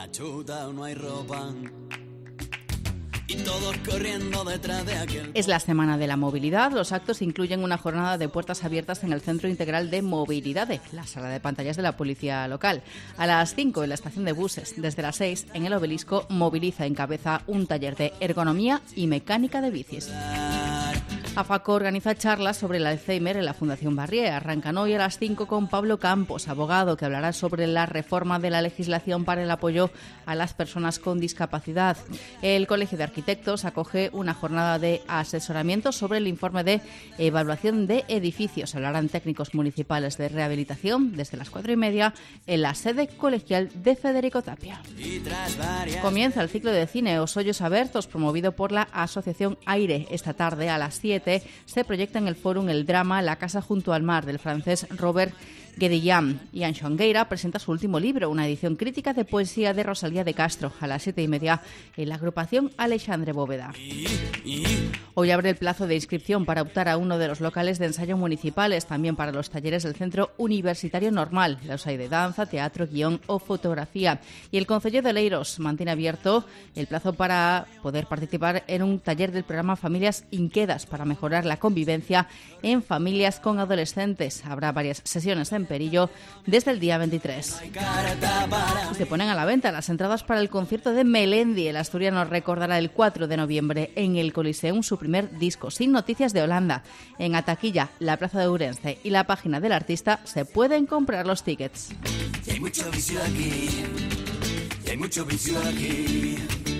la chuta o no hay ropa. Y todos corriendo detrás de aquel... Es la Semana de la Movilidad. Los actos incluyen una jornada de puertas abiertas en el Centro Integral de Movilidad, la sala de pantallas de la policía local. A las 5 en la estación de buses. Desde las 6 en el Obelisco Moviliza encabeza un taller de ergonomía y mecánica de bicis. AFACO organiza charlas sobre el Alzheimer en la Fundación Barrié. Arrancan hoy a las 5 con Pablo Campos, abogado, que hablará sobre la reforma de la legislación para el apoyo a las personas con discapacidad. El Colegio de Arquitectos acoge una jornada de asesoramiento sobre el informe de evaluación de edificios. Hablarán técnicos municipales de rehabilitación desde las 4:30 en la sede colegial de Federico Tapia. Comienza el ciclo de cine Os Ollos Abertos, promovido por la Asociación Aire. Esta tarde a las 7 se proyecta en el Fórum el drama La casa junto al mar, del francés Robert Guédiguian. Ian Xongueira presenta su último libro, una edición crítica de poesía de Rosalía de Castro, a las 7:30 en la agrupación Alexandre Bóveda. Hoy abre el plazo de inscripción para optar a uno de los locales de ensayo municipales, también para los talleres del Centro Universitario Normal. Los hay de danza, teatro, guión o fotografía. Y el Concello de Oleiros mantiene abierto el plazo para poder participar en un taller del programa Familias Inquedas para mejorar la convivencia en familias con adolescentes. Habrá varias sesiones en Perillo desde el día 23. Se ponen a la venta las entradas para el concierto de Melendi. El asturiano recordará el 4 de noviembre en el Coliseum su primer disco, Sin Noticias de Holanda. En Ataquilla, la Plaza de Ourense y la página del artista se pueden comprar los tickets. Y hay mucho vicio aquí, y hay mucho vicio aquí.